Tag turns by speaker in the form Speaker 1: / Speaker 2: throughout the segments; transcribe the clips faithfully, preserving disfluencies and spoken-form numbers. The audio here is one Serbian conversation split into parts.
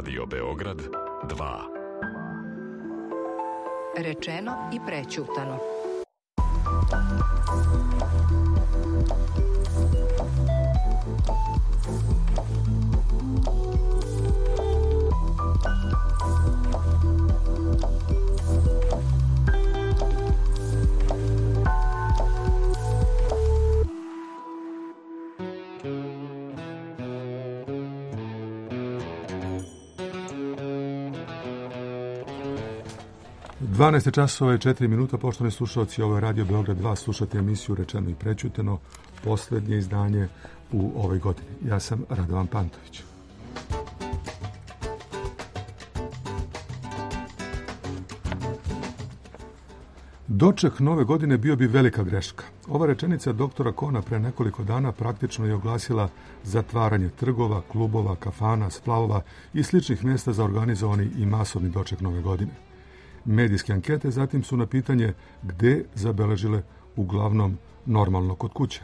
Speaker 1: Radio Beograd dva.
Speaker 2: Rečeno i prećutano.
Speaker 3: dvanaest časova i četiri minuta, poštovani slušalci, ovo je Radio Beograd dva, slušate emisiju Rečeno i prećuteno, poslednje izdanje u ovoj godini. Ja sam Radovan Pantović. Doček nove godine bio bi velika greška. Ova rečenica doktora Kona pre nekoliko dana praktično je oglasila zatvaranje trgova, klubova, kafana, splavova i sličnih mjesta za organizovani i masovni doček nove godine. Medijske ankete zatim su na pitanje gde zabeležile uglavnom normalno kod kuće.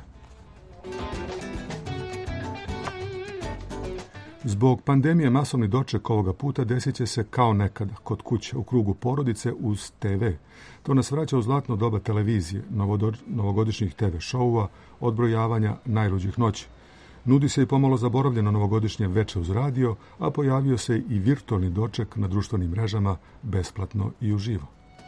Speaker 3: Zbog pandemije masovni doček ovoga puta desit će se kao nekada, kod kuće, u krugu porodice uz te ve. To nas vraća u zlatno doba televizije, novogodišnjih te ve šoua, odbrojavanja najluđih noći. Nudi se i pomalo zaboravljeno novogodišnje veče uz radio, a pojavio se i virtualni doček na društvenim mrežama besplatno i uživo.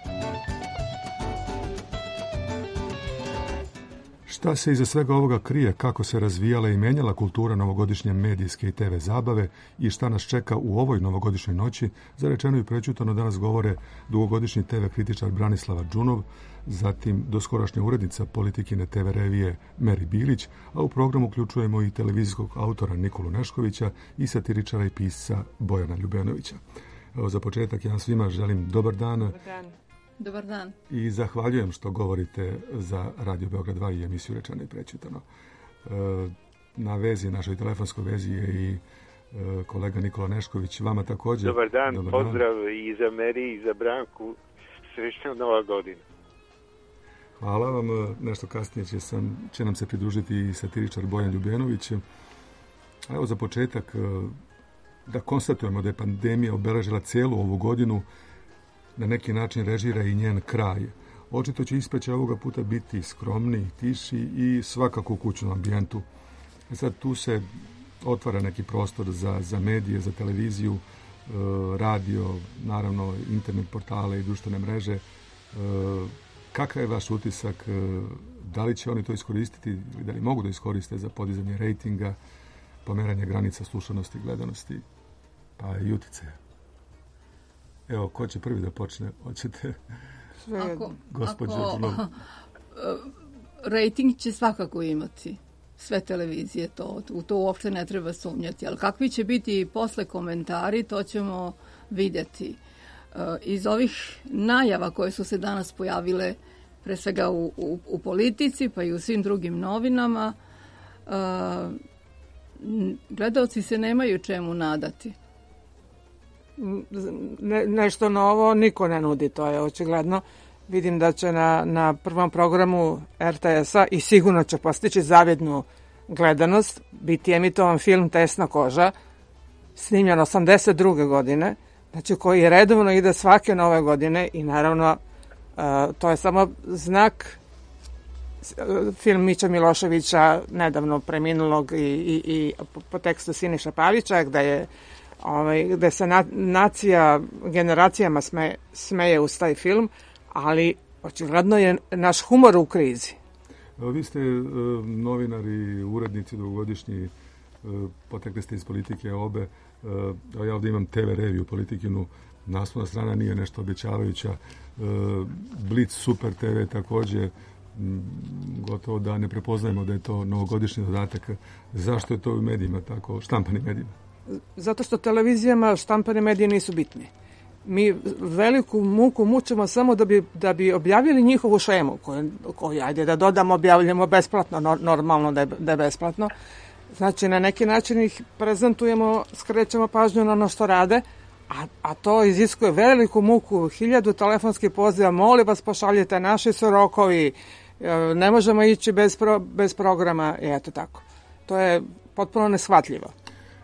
Speaker 3: Šta se iza svega ovoga krije, kako se razvijala i menjala kultura novogodišnje medijske i te ve zabave i šta nas čeka u ovoj novogodišnjoj noći, za rečeno i prećutano danas govore dugogodišnji te ve kritičar Branislava Đunov, zatim doskorašnja urednica Politikine te ve revije Meri Bilić, a u programu uključujemo i televizijskog autora Nikolu Neškovića i satiričara i pisca Bojana Ljubenovića. Evo, za početak ja svima želim dobar dan.
Speaker 4: Dobar dan. Dobar dan.
Speaker 3: I zahvaljujem što govorite za Radio Beograd dva i emisiju Rečeno i prećutano. Na vezi, našoj telefonskoj vezi je i kolega Nikola Nešković, vama također.
Speaker 5: Dobar dan,
Speaker 3: dobar
Speaker 5: pozdrav
Speaker 3: dan.
Speaker 5: I za Meri i za Branku, srećna nova godina.
Speaker 3: Hvala vam, nešto kasnije će, sam, će nam se pridružiti i satiričar Bojan Ljubenović. A evo za početak da konstatujemo da je pandemija obeležila cijelu ovu godinu, na neki način režira i njen kraj. Očito će ispraćaj ovoga puta biti skromni, tiši i svakako u kućnom ambijentu. E sad tu se otvara neki prostor za, za medije, za televiziju, radio, naravno internet portale i društvene mreže. Kakav je vaš utisak? Da li će oni to iskoristiti ili da li mogu da iskoriste za podizanje rejtinga, pomeranje granica slušanosti i gledanosti, pa i uticaja? Evo, ko će prvi da počne? Hoćete?
Speaker 4: Ako,
Speaker 3: Gospođo
Speaker 4: ako rating će svakako imati sve televizije, to, u to uopšte ne treba sumnjati, ali kakvi će biti posle komentari, to ćemo vidjeti. Iz ovih najava koje su se danas pojavile pre svega u, u, u politici pa i u svim drugim novinama, gledaoci se nemaju čemu nadati.
Speaker 6: Ne, nešto novo niko ne nudi, to je očigledno. Vidim da će na, na prvom programu er te es-a i sigurno će postići zavidnu gledanost biti emitovan film Tesna koža, snimljen osamdeset druge godine, znači koji redovno ide svake nove godine i naravno uh, to je samo znak uh, film Mića Miloševića, nedavno preminulog i, i, i po, po tekstu Siniša Pavića, gde je Ovaj, gde se na, nacija generacijama sme, smeje uz taj film, ali očigledno je naš humor u krizi.
Speaker 3: Vi ste e, novinari, urednici dugogodišnji, e, potekli ste iz politike obe. E, ja ovdje imam te ve reviju Politikinu, naslovna strana nije nešto obećavajuća. E, Blic Super te ve također, m, gotovo da ne prepoznajemo da je to novogodišnji dodatak. Zašto je to u medijima tako, štampanim medijima?
Speaker 6: Zato što televizijama štampane medije nisu bitni. Mi veliku muku mučimo samo da bi, da bi objavili njihovu šemu, koju, koju ajde da dodamo, objavljamo besplatno, no, normalno da je, da je besplatno. Znači, na neki način ih prezentujemo, skrećemo pažnju na ono što rade, a, a to iziskuje veliku muku, hiljadu telefonskih poziva, molim vas pošaljite, naši su rokovi, ne možemo ići bez, pro, bez programa, i eto tako. To je potpuno neshvatljivo.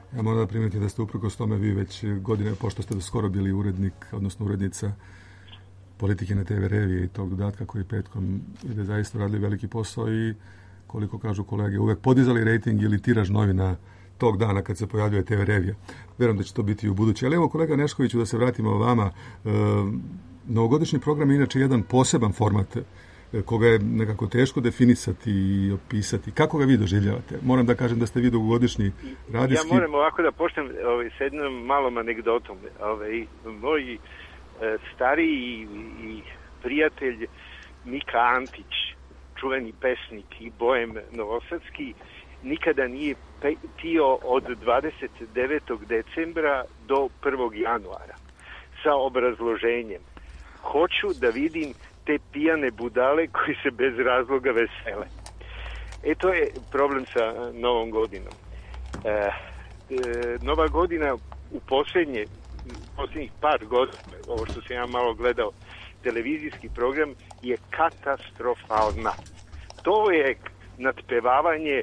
Speaker 3: Ja moram da primijetim da ste uprkos tome vi već godine, pošto ste skoro bili urednik, odnosno urednica Politike na te ve revije i tog dodatka koji petkom ide, zaista radili veliki posao i, koliko kažu kolege, uvek podizali rejting ili tiraž novina tog dana kad se pojavljuje te ve revija. Verujem da će to biti i u buduće. Ali evo, kolega Neškoviću, da se vratimo vama. E, novogodišnji program je inače jedan poseban format koga je nekako teško definisati i opisati. Kako ga vi doživljavate? Moram da kažem da ste vi dugogodišnji radijski...
Speaker 5: Ja moram ovako da počnem ovaj, s jednom malom anegdotom. Ovaj, moj e, stariji i prijatelj Mika Antić, čuveni pesnik i bojem novosadski, nikada nije pio od dvadeset devetog decembra do prvog januara sa obrazloženjem: hoću da vidim te pijane budale koji se bez razloga vesele. E, to je problem sa Novom godinom. E, e, Nova godina u posljednje, posljednjih par godina, ovo što sam ja malo gledao, televizijski program je katastrofalna. To je nadpevavanje, e,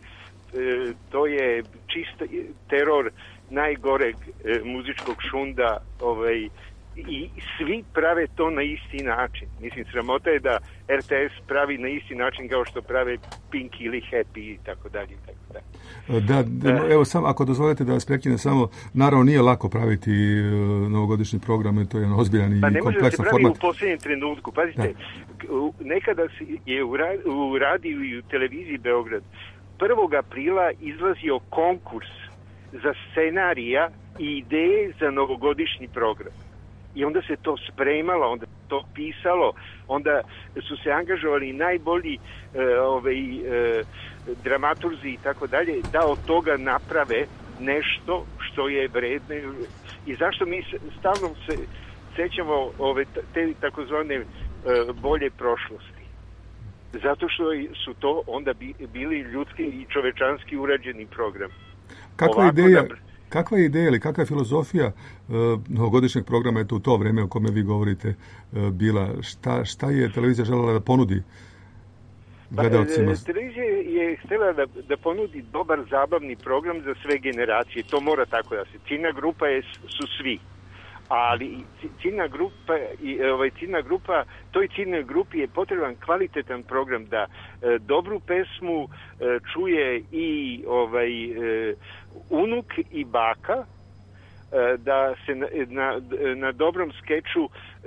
Speaker 5: to je čist teror najgoreg e, muzičkog šunda, ovaj, i svi prave to na isti način. Mislim, sramota je da er te es pravi na isti način kao što prave Pink ili Happy i tako dalje i tako dalje.
Speaker 3: Da, da, evo sam, ako dozvolite da vas prekine samo, naravno nije lako praviti uh, novogodišnji program, to je jedan ozbiljan i
Speaker 5: pa
Speaker 3: kompleksan format.
Speaker 5: Pa ne može da se pravi u posljednjem trenutku. Pazite, da. Nekada je u, ra, u radiju i u televiziji Beograd prvog aprila izlazio konkurs za scenarija i ideje za novogodišnji program. I onda se to spremalo, onda to pisalo, onda su se angažovali najbolji e, ovaj, e, dramaturzi i tako dalje, da od toga naprave nešto što je vredno. I zašto mi stalno se sećamo ove, te takozvane e, bolje prošlosti? Zato što su to onda bili ljudski i čovečanski urađeni program.
Speaker 3: Kakva ideja... Da... Kakva je ideja ili kakva je filozofija uh, novogodišnjeg programa je to u to vreme o kome vi govorite uh, bila? Šta, šta je televizija želela da ponudi gledalcima?
Speaker 5: Pa, televizija je htjela da, da ponudi dobar zabavni program za sve generacije. To mora tako da se. Ciljna grupa je, su svi. Ali ciljna grupa, ovaj, ciljna grupa, toj ciljnoj grupi je potreban kvalitetan program da e, dobru pesmu e, čuje i ovaj e, unuk i baka, e, da se na, na, na dobrom skeču e,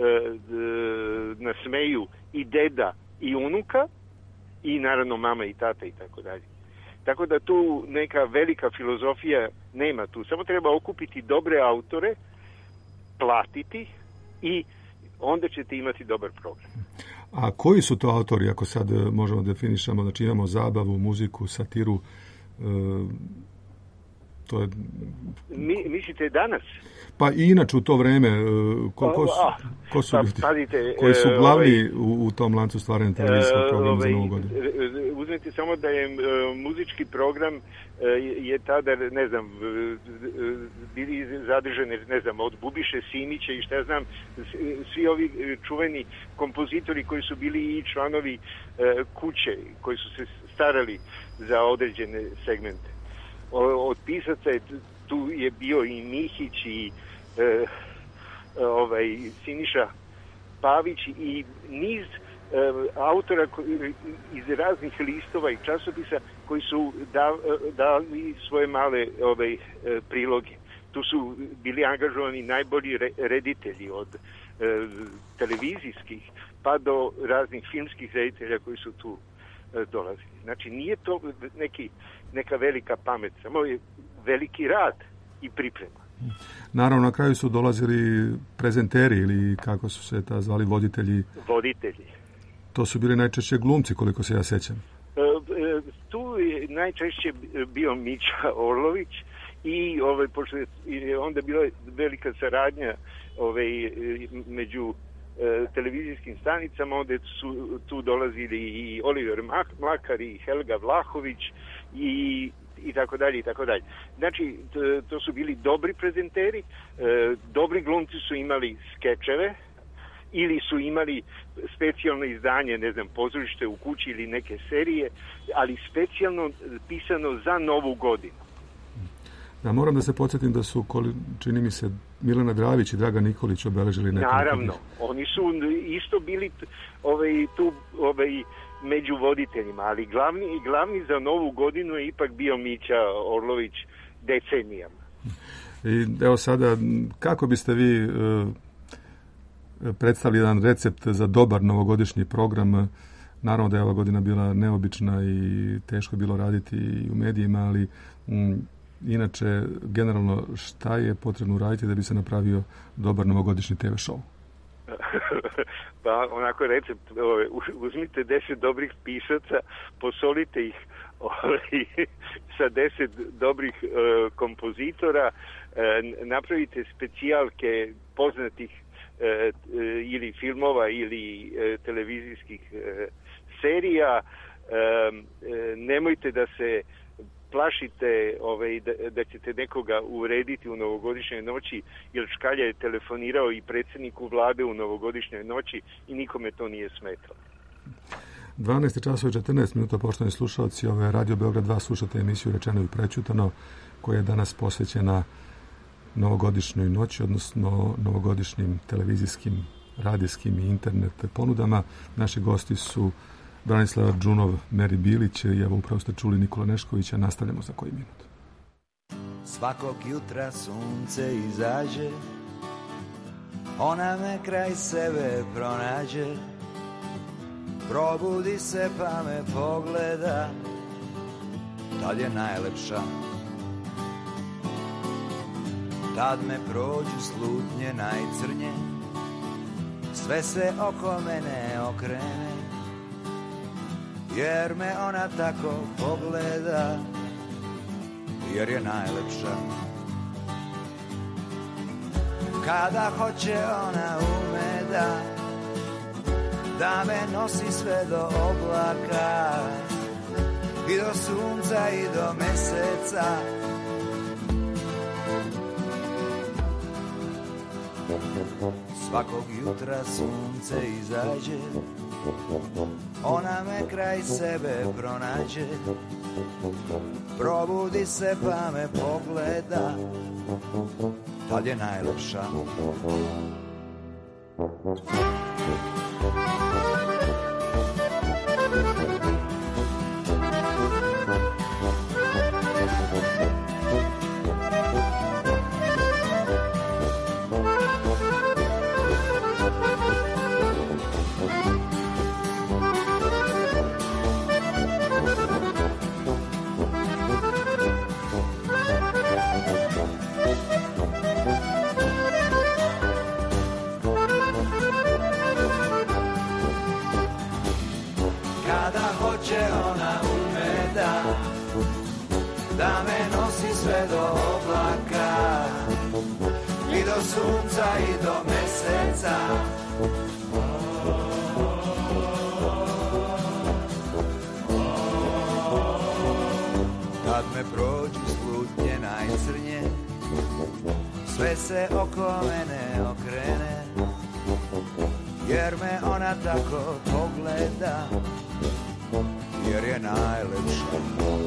Speaker 5: nasmeju i deda i unuka i naravno mama i tata i tako dalje. Tako da tu neka velika filozofija nema tu. Samo treba okupiti dobre autore, platiti i onda ćete imati dobar program.
Speaker 3: A koji su to autori, ako sad možemo definišamo, znači imamo zabavu, muziku, satiru, e, to je...
Speaker 5: Mi, mislite danas?
Speaker 3: Pa i inače u to vreme, ko, ko su, ko su
Speaker 5: pa,
Speaker 3: ljudi
Speaker 5: pazite,
Speaker 3: koji su glavni
Speaker 5: ovaj,
Speaker 3: u, u tom lancu stvaranja televizijskog programa ovaj, za Novu godinu?
Speaker 5: Uzmite samo da je muzički program je tada, ne znam, bili zadržani, ne znam, od Bubiše Simića i šta ja znam, svi ovi čuveni kompozitori koji su bili i članovi kuće, koji su se starali za određene segmente. Od pisaca je, tu je bio i Mihić i e, ovaj, Siniša Pavić i niz e, autora koji, iz raznih listova i časopisa koji su da, dali svoje male ovaj, e, priloge. Tu su bili angažovani najbolji re, reditelji od e, televizijskih pa do raznih filmskih reditelja koji su tu e, dolazili. Znači nije to neki, neka velika pamet, samo je veliki rad i priprema.
Speaker 3: Naravno, na kraju su dolazili prezenteri ili kako su se ta zvali, voditelji.
Speaker 5: Voditelji.
Speaker 3: To su bili najčešće glumci, koliko se ja sećam.
Speaker 5: E, e, tu je najčešće bio Mića Orlović i ovaj, pošto je onda bila velika saradnja ovaj, među e, televizijskim stanicama, onda su tu dolazili i Oliver Mlakar i Helga Vlahović i i tako dalje i tako dalje. Znači, to su bili dobri prezenteri, dobri glumci su imali skečeve ili su imali specijalno izdanje, ne znam, Pozorište u kući ili neke serije, ali specijalno pisano za Novu godinu.
Speaker 3: Ja moram da se podsjetim da su, čini mi se, Milena Dravić i Dragan Nikolić obeležili nekoliko.
Speaker 5: Naravno, oni su isto bili ovaj, tu ovaj, među voditeljima, ali glavni, glavni za Novu godinu je ipak bio Mića Orlović decenijama.
Speaker 3: I evo sada, kako biste vi e, predstavili jedan recept za dobar novogodišnji program? Naravno da je ova godina bila neobična i teško je bilo raditi i u medijima, ali m, inače, generalno, šta je potrebno uraditi da bi se napravio dobar novogodišnji te ve show?
Speaker 5: Pa, onako recept, uzmite deset dobrih pisaca, posolite ih sa deset dobrih uh, kompozitora, uh, napravite specijalke poznatih uh, ili filmova ili uh, televizijskih uh, serija. Uh, nemojte da se plašite ovaj, da, da ćete nekoga urediti u novogodišnjoj noći, jer Škalja je telefonirao i predsjedniku vlade u novogodišnjoj noći i nikome to nije smetalo.
Speaker 3: dvanaest časova i četrnaest minuta, poštovani slušalci, ove Radio Beograd dva, slušate emisiju Rečeno i prećutano, koja je danas posvećena novogodišnjoj noći, odnosno novogodišnjim televizijskim, radijskim i internet ponudama. Naši gosti su Branislava Džunov, Meri Bilić i evo upravo ste čuli Nikola Neškovića. Nastavljamo za koji minut.
Speaker 7: Svakog jutra sunce izađe, ona me kraj sebe pronađe, probudi se pa me pogleda, tad je najlepša. Tad me prođu slutnje najcrnje, sve se oko mene okrene, jer me ona tako pogleda, jer je najlepša. Kada hoće ona ume da, da me nosi sve do oblaka, i do sunca i do meseca. Svakog jutra sunce izađe, ona me kraj sebe pronađe, probudi se pa me pogleda, tad je najlepša. Da me nosi sve do oblaka, i do sunca i do meseca. Kad me prođu slutnje najcrnje, sve se oko mene okrene, jer me ona tako pogleda, jer je najlepša.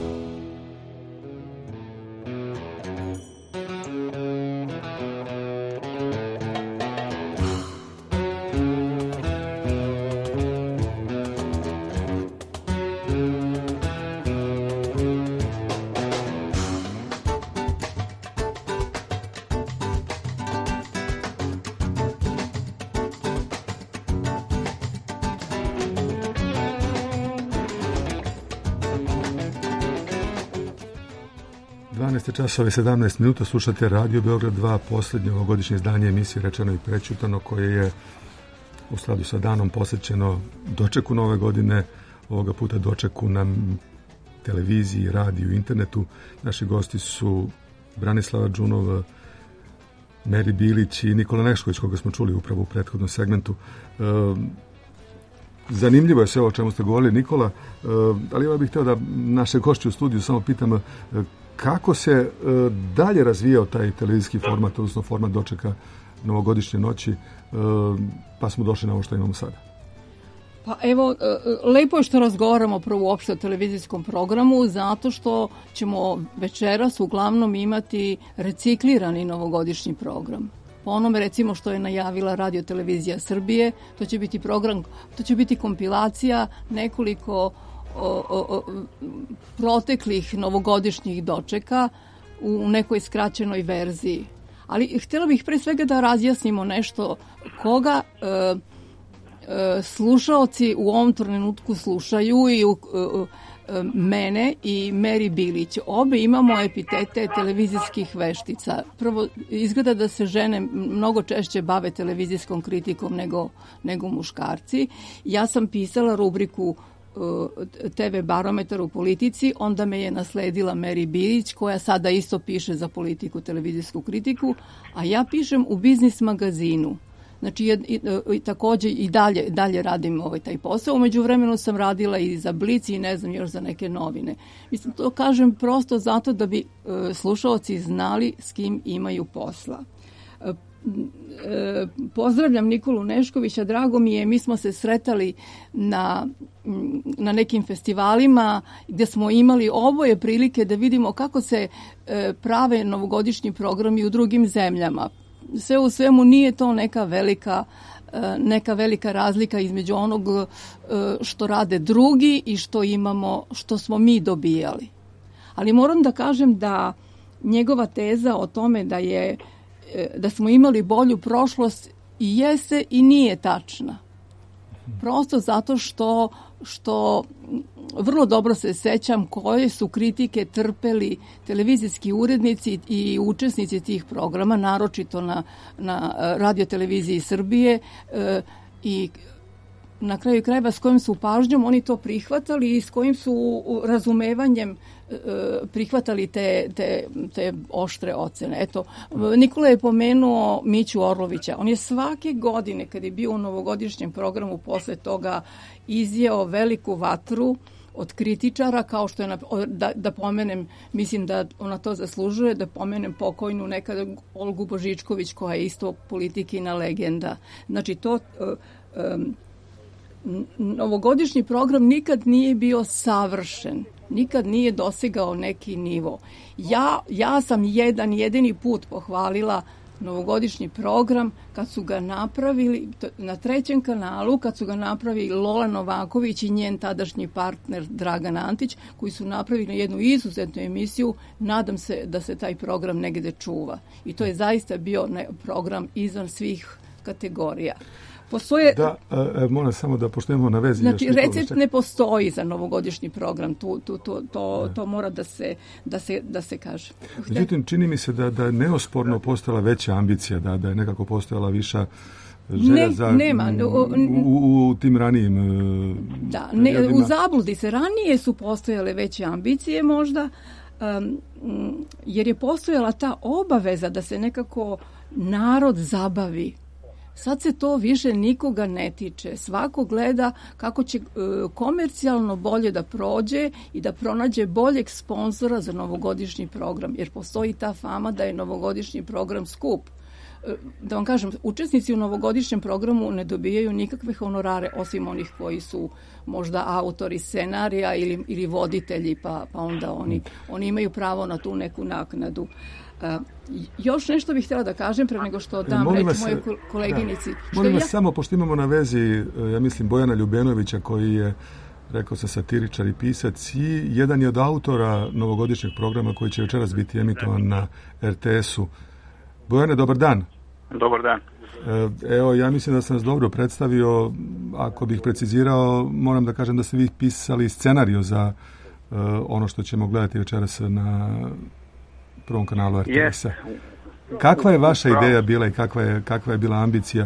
Speaker 3: dvanaest časova i sedamnaest minuta, slušate Radio Beograd dva, posljednje ovogodišnje izdanje emisije Rečeno i prećutano, koje je u skladu sa danom posvećeno dočeku nove godine, ovoga puta dočeku na televiziji, radiju, internetu. Naši gosti su Branislava Džunov, Meri Bilić i Nikola Nešković, koga smo čuli upravo u prethodnom segmentu. E, zanimljivo je sve o čemu ste govorili, Nikola, e, ali ja bih htio da naše gošće u studiju samo pitam e, kako se e, dalje razvijao taj televizijski format, odnosno format dočeka novogodišnje noći, e, pa smo došli na ovo što imamo sada.
Speaker 4: Pa evo, lepo je što razgovaramo prvo uopšte o televizijskom programu, zato što ćemo večeras uglavnom imati reciklirani novogodišnji program. Po onome recimo što je najavila Radio Televizija Srbije, to će biti program, to će biti kompilacija nekoliko o, o, o, proteklih novogodišnjih dočeka u nekoj skraćenoj verziji. Ali htjela bih pre svega da razjasnimo nešto koga e, e, slušaoci u ovom trenutku slušaju i u, e, e, mene i Meri Bilić. Obe imamo epitete televizijskih veštica. Prvo, izgleda da se žene mnogo češće bave televizijskom kritikom nego, nego muškarci. Ja sam pisala rubriku te ve barometar u politici, onda me je nasledila Meri Bilić, koja sada isto piše za politiku, televizijsku kritiku, a ja pišem u biznis magazinu. Znači, i, i, i, takođe i dalje, dalje radim ovaj taj posao. Umeđu vremenu sam radila i za Blic i ne znam još za neke novine. Mislim, to kažem prosto zato da bi e, slušaoci znali s kim imaju posla. E, e, pozdravljam Nikolu Neškovića, drago mi je, mi smo se sretali na, na nekim festivalima gde smo imali oboje prilike da vidimo kako se e, prave novogodišnji programi u drugim zemljama. Sve u svemu nije to neka velika, neka velika razlika između onog što rade drugi i što imamo, što smo mi dobijali. Ali moram da kažem da njegova teza o tome da je da smo imali bolju prošlost i jeste i nije tačna. Prosto zato što što vrlo dobro se sećam koje su kritike trpeli televizijski urednici i učesnici tih programa, naročito na, na Radio Televiziji Srbije, e, i na kraju krajeva s kojim su pažnjom oni to prihvatali i s kojim su razumevanjem e, prihvatali te, te, te oštre ocene. Eto, Nikola je pomenuo Miću Orlovića. On je svake godine, kad je bio u novogodišnjem programu, posle toga izjeo veliku vatru od kritičara, kao što je, da, da pomenem, mislim da ona to zaslužuje, da pomenem pokojnu nekada Olgu Božičković, koja je isto politikina legenda. Znači, to... Um, novogodišnji program nikad nije bio savršen, nikad nije dosegao neki nivo. Ja, ja sam jedan jedini put pohvalila novogodišnji program kad su ga napravili na trećem kanalu, kad su ga napravili Lola Novaković i njen tadašnji partner Dragan Antić, koji su napravili jednu izuzetnu emisiju. Nadam se da se taj program negde čuva. I to je zaista bio program izvan svih kategorija. Postoje... Da,
Speaker 3: e, moram samo da poštujemo na vezi.
Speaker 4: Znači, recept ne postoji za novogodišnji program. Tu, tu, tu, to, to mora da se, da se, da se kaže.
Speaker 3: Međutim, čini mi se da, da je neosporno postojala veća ambicija, da, da je nekako postojala viša želja
Speaker 4: ne,
Speaker 3: za...
Speaker 4: Nema.
Speaker 3: U, u, u tim ranijim...
Speaker 4: Da, ne, u zabludi se. Ranije su postojale veće ambicije možda, um, jer je postojala ta obaveza da se nekako narod zabavi. Sad se to više nikoga ne tiče. Svako gleda kako će e, komercijalno bolje da prođe i da pronađe boljeg sponzora za novogodišnji program, jer postoji ta fama da je novogodišnji program skup. E, da vam kažem, učesnici u novogodišnjem programu ne dobijaju nikakve honorare, osim onih koji su možda autori scenarija ili, ili voditelji, pa, pa onda oni, oni imaju pravo na tu neku naknadu. Uh, još nešto bih htjela da kažem pre nego što dam
Speaker 3: molim
Speaker 4: reč
Speaker 3: vas,
Speaker 4: mojoj koleginici.
Speaker 3: Da. Molim vas
Speaker 4: ja...
Speaker 3: samo, pošto imamo na vezi, ja mislim, Bojana Ljubenovića, koji je, rekao sam, satiričar i pisac i jedan je od autora novogodišnjeg programa koji će večeras biti emitovan na er te esu. Bojane, dobar dan.
Speaker 8: Dobar dan.
Speaker 3: Evo, ja mislim da sam vas dobro predstavio. Ako bih precizirao, moram da kažem da ste vi pisali scenariju za uh, ono što ćemo gledati večeras na prvom kanalu er te esa. Kakva je vaša ideja bila i kakva je, kakva je bila ambicija?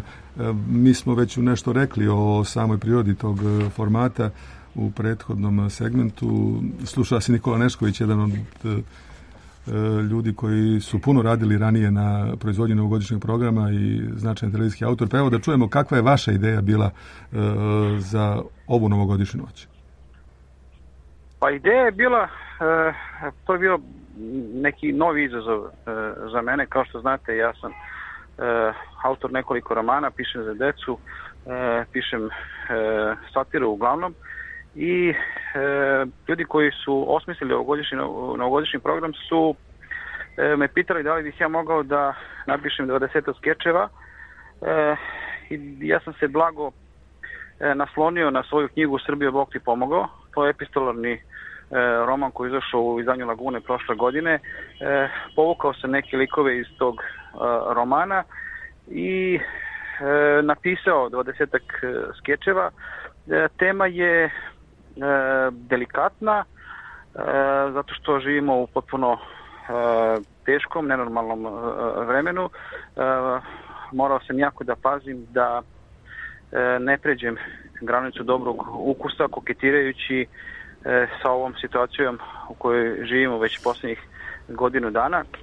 Speaker 3: Mi smo već nešto rekli o samoj prirodi tog formata u prethodnom segmentu. Slušao se Nikola Nešković, jedan od ljudi koji su puno radili ranije na proizvodnji novogodišnjeg programa i značajan televizijski autor. Pa evo da čujemo kakva je vaša ideja bila za ovu novogodišnju noć.
Speaker 8: Pa ideja je bila, to je bio neki novi izazov e, za mene. Kao što znate, ja sam e, autor nekoliko romana, pišem za decu, e, pišem e, satiru uglavnom i e, ljudi koji su osmislili ovogodišnji, novogodišnji program su e, me pitali da li bih ja mogao da napišem dvadeset skečeva e, i ja sam se blago e, naslonio na svoju knjigu Srbija Bog ti pomogao. To je epistolarni roman koji je izašao u izdanju Lagune prošle godine. E, povukao sam neke likove iz tog e, romana i e, napisao dvadesetak skečeva. E, tema je e, delikatna e, zato što živimo u potpuno e, teškom, nenormalnom e, vremenu. E, morao sam jako da pazim da e, ne pređem granicu dobrog ukusa koketirajući sa ovom situacijom u kojoj živimo već posljednjih godinu dana. E,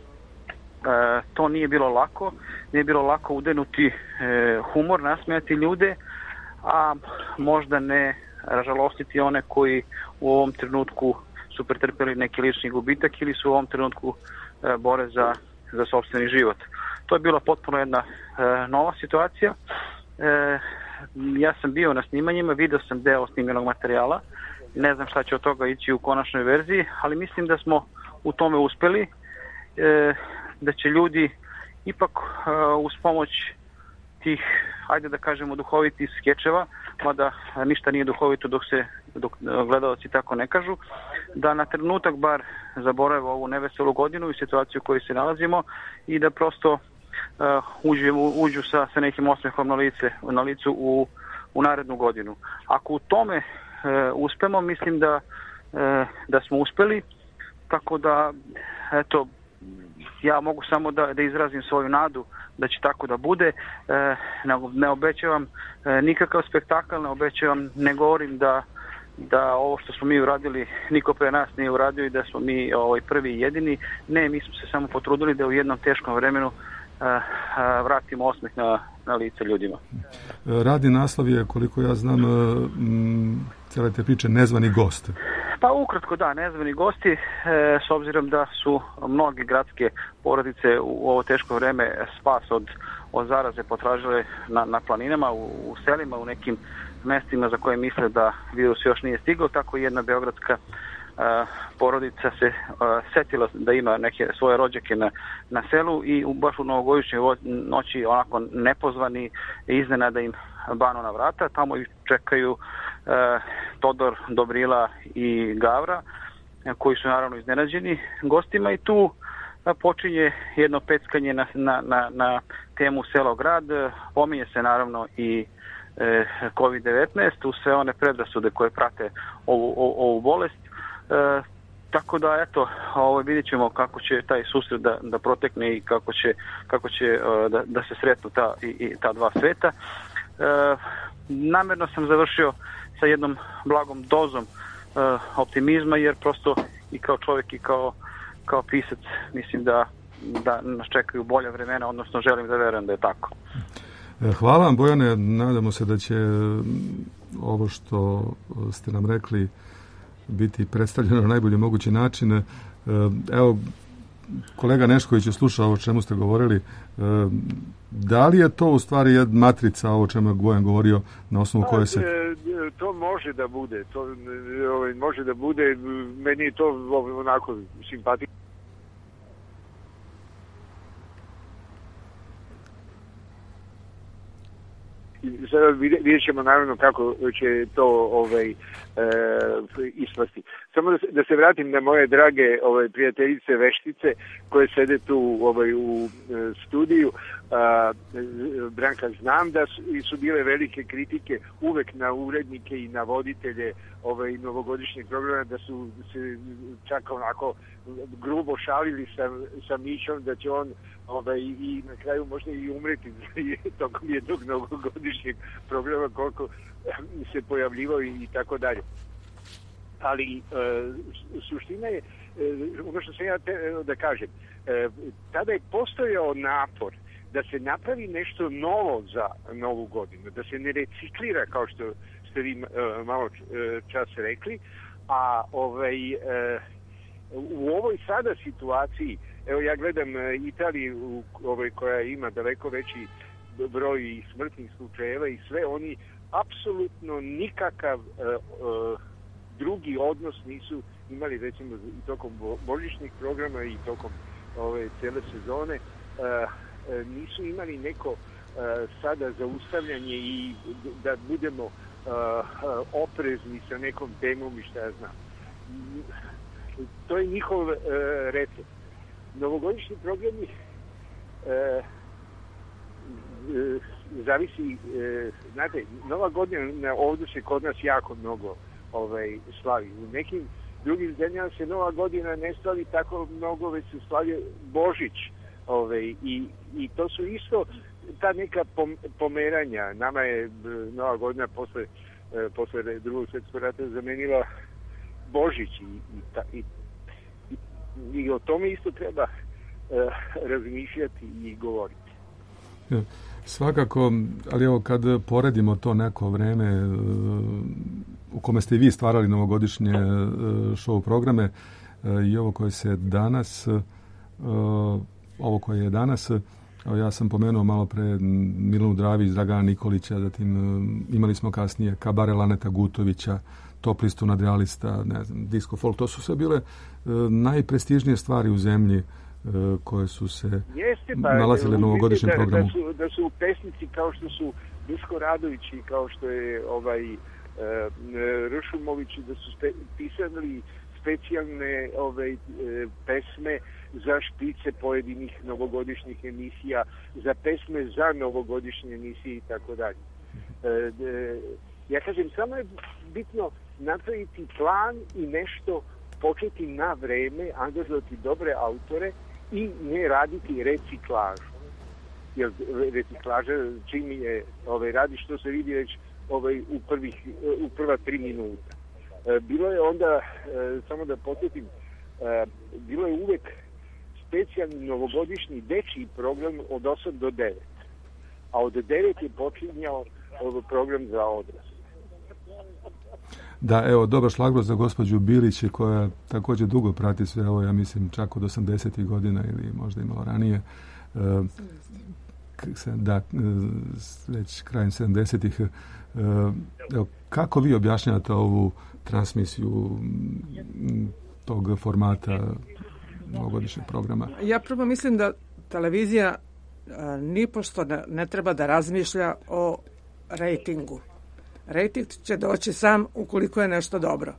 Speaker 8: to nije bilo lako, nije bilo lako udenuti e, humor, nasmijati ljude, a možda ne ražalostiti one koji u ovom trenutku su pretrpeli neki lični gubitak ili su u ovom trenutku e, bore za, za sopstveni život. To je bila potpuno jedna e, nova situacija. E, ja sam bio na snimanjima, video sam deo snimljenog materijala. Ne znam šta će od toga ići u konačnoj verziji, ali mislim da smo u tome uspeli, e, da će ljudi ipak e, uz pomoć tih, ajde da kažemo, duhovitih skečeva, mada ništa nije duhovito dok se dok gledalci tako ne kažu, da na trenutak bar zaborave ovu neveselu godinu i situaciju u kojoj se nalazimo i da prosto e, uđu, uđu sa, sa nekim osmehom na, lice, na licu u, u narednu godinu. Ako u tome E, uspemo, mislim da, e, da smo uspeli, tako da eto, ja mogu samo da, da izrazim svoju nadu da će tako da bude. E, ne, ne obećavam e, nikakav spektakl, ne obećavam, ne govorim da, da ovo što smo mi uradili niko pre nas nije uradio i da smo mi ovaj, prvi i jedini. Ne, mi smo se samo potrudili da u jednom teškom vremenu a, a, vratimo osmeh na, na lice ljudima.
Speaker 3: Radni naslov je, koliko ja znam, m, cijele te priče Nezvani gost.
Speaker 8: Pa ukratko da, nezvani gosti, e, s obzirom da su mnogi gradske porodice u ovo teško vreme spas od, od zaraze potražile na, na planinama, u, u selima, u nekim mestima za koje misle da virus još nije stigao, tako i jedna beogradska a, porodica se a, setila da ima neke svoje rođake na, na selu i u, baš u novogodišnjoj noći onako nepozvani iznenada im bano na vrata, tamo ih čekaju a, Todor, Dobrila i Gavra, a, koji su naravno iznenađeni gostima i tu a, počinje jedno peckanje na, na, na, na temu Selo grad, pominje se naravno i kovid devetnaest, u sve one predrasude koje prate ovu, ovu, ovu bolest. E, tako da, eto, ovo, vidjet ćemo kako će taj susret da, da protekne i kako će, kako će da, da se sretnu ta, i, i ta dva sveta. E, namerno sam završio sa jednom blagom dozom e, optimizma, jer prosto i kao čovjek i kao, kao pisac mislim da, da nas čekaju bolja vremena, odnosno želim da verujem da je tako.
Speaker 3: Hvala vam, Bojane, nadamo se da će ovo što ste nam rekli biti predstavljeno na najbolji mogući način. Evo, kolega Nešković je slušao ovo čemu ste govorili. Da li je to u stvari jedna matrica, ovo čemu je Bojan govorio, na osnovu koje se...
Speaker 5: To može da bude, to može da bude, meni je to onako simpatično. Sada vidjet ćemo naravno kako će to ovaj, e, ispasti. Samo da se, da se vratim na moje drage ovaj, prijateljice veštice koje sede tu ovaj, u e, studiju. A, Branka, znam da su, su bile velike kritike uvek na urednike i na voditelje ovaj, novogodišnjeg programa, da su se čak onako grubo šalili sa, sa Mićom da će on ovaj, i na kraju možda i umreti tokom jednog novogodišnjeg programa koliko se pojavljivao i tako dalje. Ali e, suština je, e, ono što sam ja te, da kažem, e, tada je postojao napor da se napravi nešto novo za novu godinu, da se ne reciklira kao što ste vi e, malo čas rekli, a ovaj, e, u ovoj sada situaciji, evo ja gledam Italiju ovaj, koja ima daleko veći broj i smrtnih slučajeva i sve, oni apsolutno nikakav uh, uh, drugi odnos nisu imali, recimo i tokom božićnih programa i tokom ove cele sezone, uh, uh, nisu imali neko uh, sada zaustavljanje i da budemo uh, uh, oprezni sa nekom temom i šta ja znam. To je njihov uh, recept. Novogodišnji programi uh, uh, zavisi, uh, znate, Nova godina ovdje se kod nas jako mnogo ovaj, slavi. U nekim drugim zemljama se Nova godina ne slavi tako mnogo, već se slavi Božić. Ovaj, i, I to su isto ta neka pom, pomeranja. Nama je Nova godina posle, eh, posle drugog svjetskog rata zamenila Božić i, i, ta, i, i, i o tome isto treba eh, razmišljati i govoriti.
Speaker 3: Ja, svakako, ali evo kad poredimo to neko vreme u kome ste i vi stvarali novogodišnje show programe i ovo koje se danas ovo koje je danas, ja sam pomenuo malo pre Milanu Dravić, Dragana Nikolića, zatim imali smo kasnije Kabare Laneta Gutovića, Top listu nadrealista, ne znam, disco folk, to su sve bile najprestižnije stvari u zemlji koje su se
Speaker 5: Jeste, pa,
Speaker 3: nalazile u novogodišnjem
Speaker 5: da,
Speaker 3: programu.
Speaker 5: Da su, da su pesnici kao što su Duško Radović i kao što je ovaj, uh, Ršumović, da su spe, pisali specijalne ovaj, pesme za špice pojedinih novogodišnjih emisija, za pesme za novogodišnje emisije i tako dalje. Ja kažem, samo je bitno napraviti plan i nešto početi na vreme, angažovati dobre autore i ne raditi reciklažu. Jer reciklaža čim je ovaj, radi što se vidi već ovaj, u, prvih, u prva tri minuta. Bilo je onda, samo da podsjetim, bilo je uvek specijalni novogodišnji dečiji program od osam do devet. A od devet je počinjao program za odrasle.
Speaker 3: Da, evo, dobar šlagvort za gospođu Bilić, koja također dugo prati sve ovo, ja mislim čak od osamdesetih godina ili možda i malo ranije. Da, već krajem sedamdesetih. Evo, kako vi objašnjavate ovu transmisiju tog formata novogodišnjeg programa?
Speaker 6: Ja prvo mislim da televizija a, nipošto ne, ne treba da razmišlja o rejtingu. Rejting će doći sam ukoliko je nešto dobro.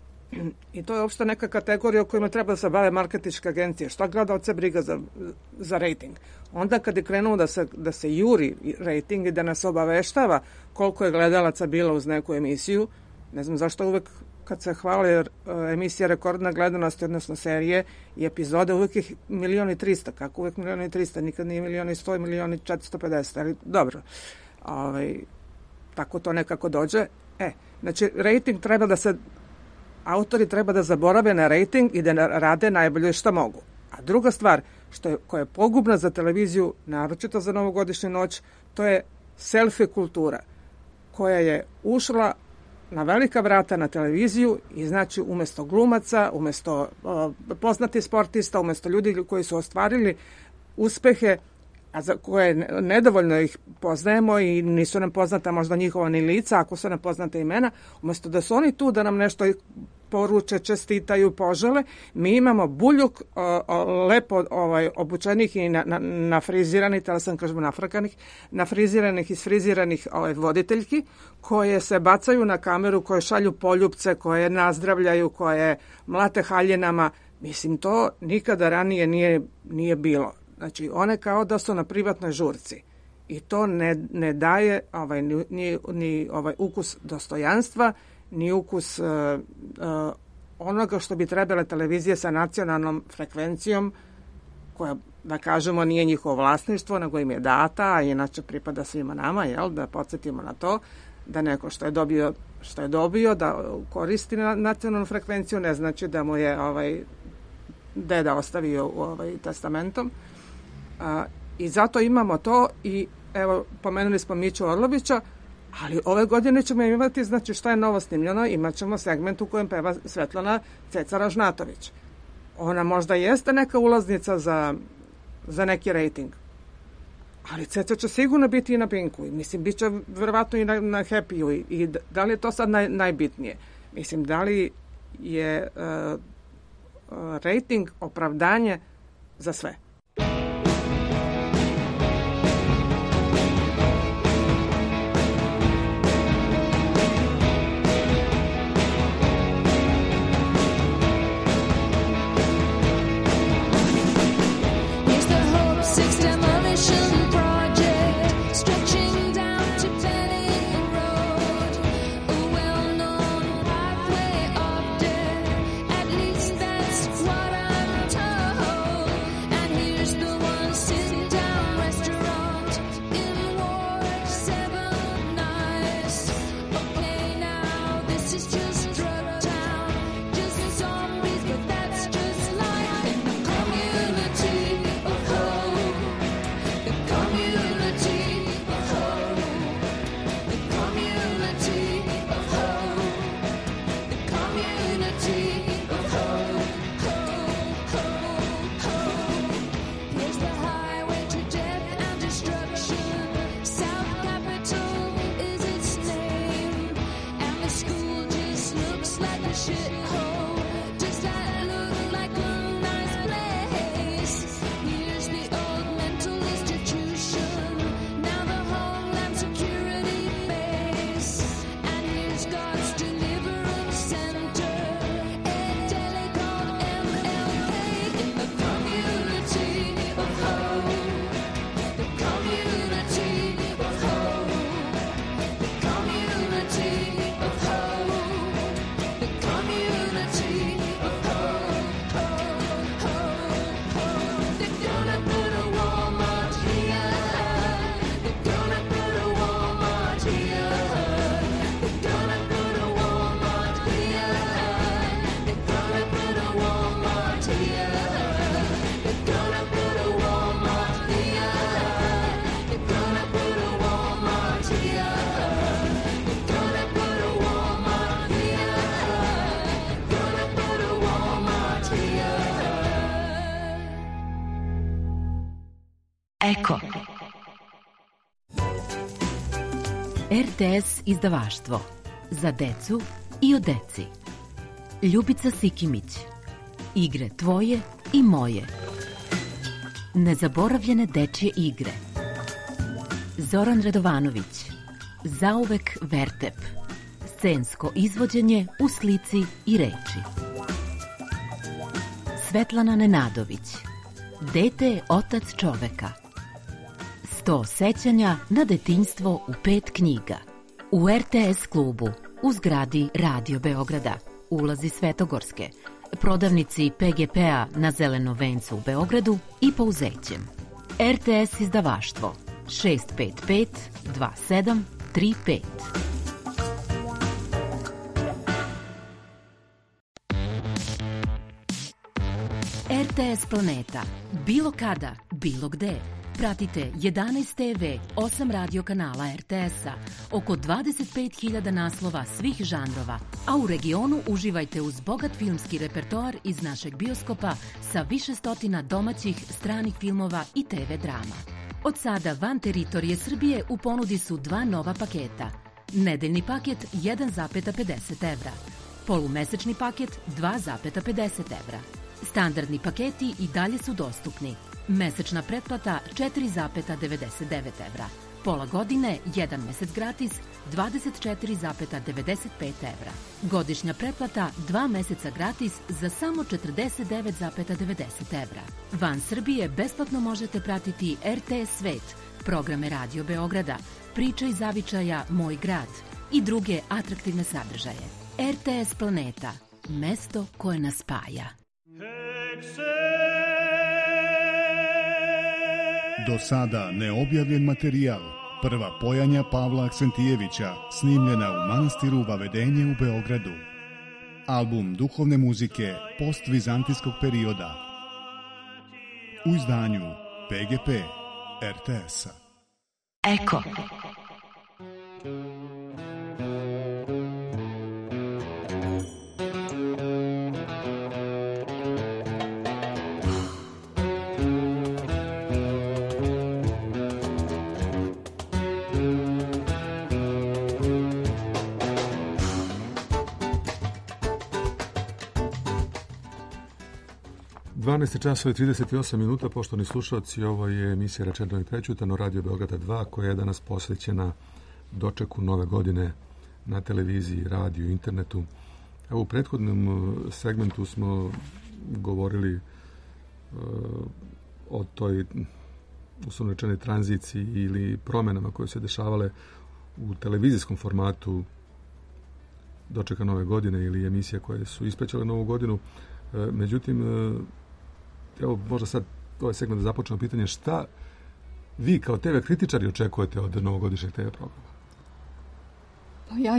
Speaker 6: I to je uopšte neka kategorija o kojima treba da se bave marketinške agencije. Šta gledalce briga za, za rejting? Onda kad je krenuo da se, da se juri rejting i da nas obaveštava koliko je gledalaca bilo uz neku emisiju, ne znam zašto uvek kad se hvale emisija rekordna gledanosti, odnosno serije i epizode, uvek je milion i trista. Kako uvek milion i trista? Nikad nije milion i sto, milion i četiristo pedeset. Ali dobro, ovaj, tako to nekako dođe. E, znači, rejting treba da se, autori treba da zaborave na rejting i da rade najbolje što mogu. A druga stvar, što je, koja je pogubna za televiziju, naročito za novogodišnju noć, to je selfie kultura, koja je ušla na velika vrata na televiziju i znači umjesto glumaca, umjesto uh, poznatih sportista, umjesto ljudi koji su ostvarili uspehe, a za koje nedovoljno ih poznajemo i nisu nam poznata možda njihova ni lica, ako su nam poznate imena, umjesto da su oni tu da nam nešto poruče, čestitaju, požele, mi imamo buljuk o, o, lepo ovaj, obučenih i na, na, nafriziranih, tela sam kažemo nafrakanih, nafriziranih i sfriziranih ovaj, voditeljki, koje se bacaju na kameru, koje šalju poljupce, koje nazdravljaju, koje mlate haljenama. Mislim, to nikada ranije nije, nije bilo. Znači, one kao da su na privatnoj žurci. I to ne, ne daje ovaj, ni, ni, ni ovaj, ukus dostojanstva, ni ukus uh, uh, onoga što bi trebala televizija sa nacionalnom frekvencijom, koja, da kažemo, nije njihovo vlasništvo, nego im je data, a inače pripada svima nama, jel, da podsjetimo na to, da neko što je dobio, što je dobio da koristi na, nacionalnu frekvenciju, ne znači da mu je ovaj, deda ostavio ovaj, testamentom. A, i zato imamo to i evo pomenuli smo Miću Orlovića, ali ove godine ćemo imati, znači šta je novo snimljeno, imat ćemo segment u kojem peva Svetlana Ceca Ražnatović. Ona možda jeste neka ulaznica za, za neki rejting, Ali Ceca će sigurno biti i na Pinku. Mislim, bit će verovatno i na, na Happy-u. I, I da li je to sad naj, najbitnije? Mislim, da li je uh, uh, rating opravdanje za sve?
Speaker 9: Eko. er te es izdavaštvo. Za decu i o deci. Ljubica Sikimić. Igre tvoje i moje. Nezaboravljene dečje igre. Zoran Radovanović. Zauvek Vertep. Scensko izvođenje u slici i reči. Svetlana Nenadović. Dete je otac čoveka. Sto sećanja na detinjstvo u pet knjiga. U er te es klubu, u zgradi Radio Beograda, ulazi Svetogorske, prodavnici pe ge pe-a na Zelenom vencu u Beogradu i Pouzećem. er te es izdavaštvo šest pet pet dva sedam tri pet. er te es Planeta. Bilo kada, bilo gde. Pratite jedanaest te ve, osam radio kanala er te es-a, oko dvadeset pet hiljada naslova svih žanrova, a u regionu uživajte uz bogat filmski repertoar iz našeg bioskopa sa više stotina domaćih, stranih filmova i te ve drama. Od sada van teritorije Srbije u ponudi su dva nova paketa. Nedeljni paket jedan zarez pedeset evra, polumesečni paket dva zarez pedeset evra. Standardni paketi i dalje su dostupni. Mesečna pretplata četiri zarez devedeset devet evra. Pola godine, jedan mesec gratis, dvadeset četiri zarez devedeset pet evra. Godišnja pretplata, dva meseca gratis za samo četrdeset devet zarez devedeset evra. Van Srbije besplatno možete pratiti er te es Svet, programe Radio Beograda, Priče iz zavičaja Moj grad i druge atraktivne sadržaje. er te es Planeta, mesto koje nas spaja.
Speaker 10: Do sada neobjavljen materijal. Prva pojanja Pavla Aksentijevića, snimljena u manastiru Vavedenje u Beogradu. Album duhovne muzike postvizantijskog perioda. U izdanju pe ge pe er te es-a.
Speaker 9: Eko.
Speaker 3: dvanaest časova i trideset osam minuta, poštovani slušalci, ovo je emisija Rečeno i prećutano, Radio Beograda dva, koja je danas posvećena dočeku nove godine na televiziji, radiju, internetu. Evo, u prethodnom segmentu smo govorili uh, o toj uslovno rečenoj tranziciji ili promenama koje se dešavale u televizijskom formatu dočeka nove godine ili emisije koje su ispraćale novu godinu. Uh, međutim, uh, evo, možda sad ovaj segment da započnemo pitanje, šta vi kao te ve kritičari očekujete od novogodišnjeg te ve programa?
Speaker 4: Pa ja...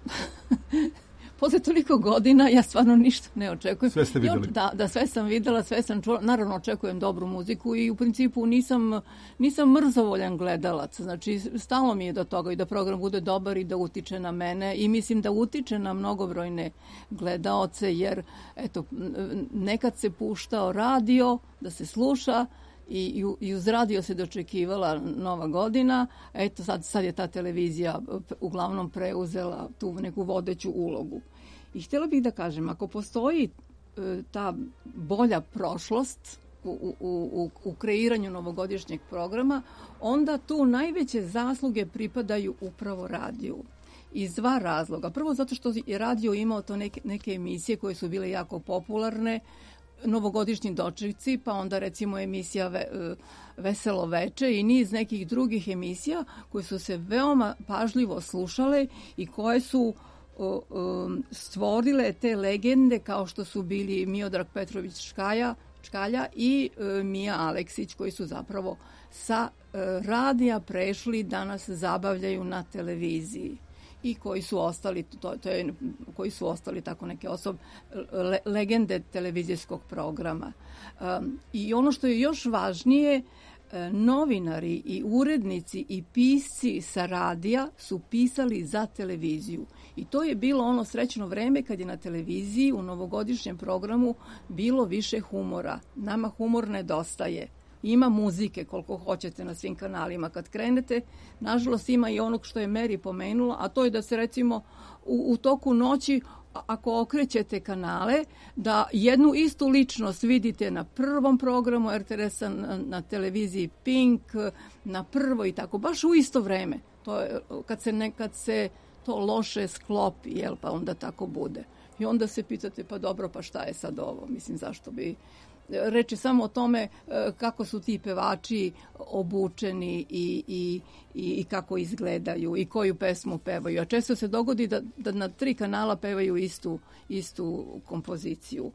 Speaker 4: Posle toliko godina ja stvarno ništa ne očekujem.
Speaker 3: Sve ste vidjeli?
Speaker 4: Da, da, sve sam videla, sve sam čula. Naravno, očekujem dobru muziku i u principu nisam, nisam mrzovoljan gledalac. Znači, stalo mi je do toga i da program bude dobar i da utiče na mene i mislim da utiče na mnogobrojne gledaoce, jer eto, nekad se puštao radio da se sluša, I, i uz radio se dočekivala nova godina, eto sad, sad je ta televizija uglavnom preuzela tu neku vodeću ulogu. I htjela bih da kažem, ako postoji e, ta bolja prošlost u, u, u, u kreiranju novogodišnjeg programa, onda tu najveće zasluge pripadaju upravo radiju. Iz dva razloga. Prvo zato što je radio imao to neke, neke emisije koje su bile jako popularne, novogodišnji dočeci, pa onda recimo emisija Ve, Veselo veče i niz nekih drugih emisija koje su se veoma pažljivo slušale i koje su o, o, stvorile te legende kao što su bili Miodrag Petrović Škaja, Čkalja i e, Mija Aleksić, koji su zapravo sa e, radija prešli, danas zabavljaju na televiziji. I koji su ostali to, to je, koji su ostali tako neke osobe le, legende televizijskog programa. Um, I ono što je još važnije, novinari i urednici i pisci sa radija su pisali za televiziju. I to je bilo ono srećno vreme kad je na televiziji u novogodišnjem programu bilo više humora. Nama humor nedostaje. Ima muzike koliko hoćete na svim kanalima. Kad krenete, nažalost ima i onog što je Meri pomenula, a to je da se recimo u, u toku noći, ako okrećete kanale, da jednu istu ličnost vidite na prvom programu er te er es-a, na, na televiziji Pink, na prvoj i tako, baš u isto vreme. To je, kad se, ne, kad se to loše sklopi, jel, pa onda tako bude. I onda se pitate, pa dobro, pa šta je sad ovo? Mislim, zašto bi... Reč je samo o tome kako su ti pevači obučeni i, i, i kako izgledaju i koju pesmu pevaju. A često se dogodi da, da na tri kanala pevaju istu, istu kompoziciju.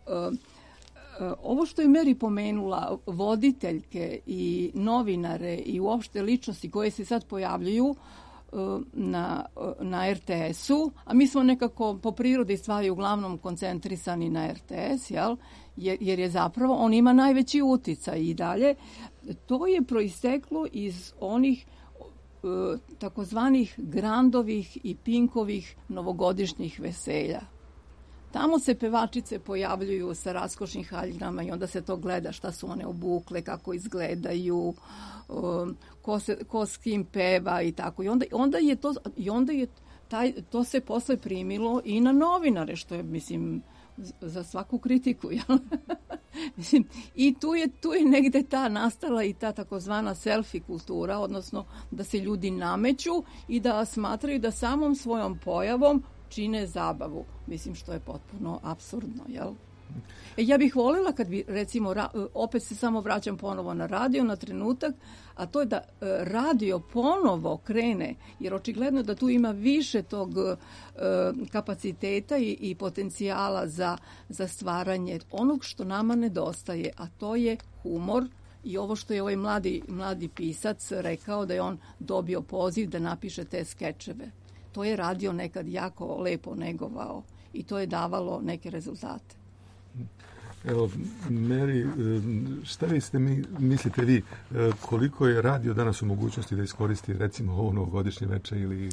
Speaker 4: Ovo što je Meri pomenula, voditeljke i novinare i uopšte ličnosti koje se sad pojavljuju na, na er te es-u, a mi smo nekako po prirodi stvari uglavnom koncentrisani na er te es, jel? Jer, jer je zapravo, on ima najveći uticaj i dalje. To je proisteklo iz onih e, takozvanih Grandovih i Pinkovih novogodišnjih veselja. Tamo se pevačice pojavljuju sa raskošnim haljinama i onda se to gleda šta su one obukle, kako izgledaju, um, ko, se, ko s kim peva i tako. I onda, onda je to, i onda je taj, to se posle primilo i na novinare, što je, mislim, za svaku kritiku. Jel? Mislim, i tu je, tu je negde ta nastala i ta takozvana selfie kultura, odnosno da se ljudi nameću i da smatraju da samom svojom pojavom čine zabavu. Mislim, što je potpuno apsurdno, jel? E, ja bih voljela kad bi, recimo, ra, opet se samo vraćam ponovo na radio, na trenutak, a to je da e, radio ponovo krene, jer očigledno da tu ima više tog e, kapaciteta i, i potencijala za, za stvaranje onog što nama nedostaje, a to je humor. I ovo što je ovaj mladi, mladi pisac rekao, da je on dobio poziv da napiše te skečeve. To je radio nekad jako lepo negovao i to je davalo neke rezultate.
Speaker 3: Evo, Meri, šta vi ste mi, mislite vi, koliko je radio danas u mogućnosti da iskoristi recimo ovo novogodišnje veče ili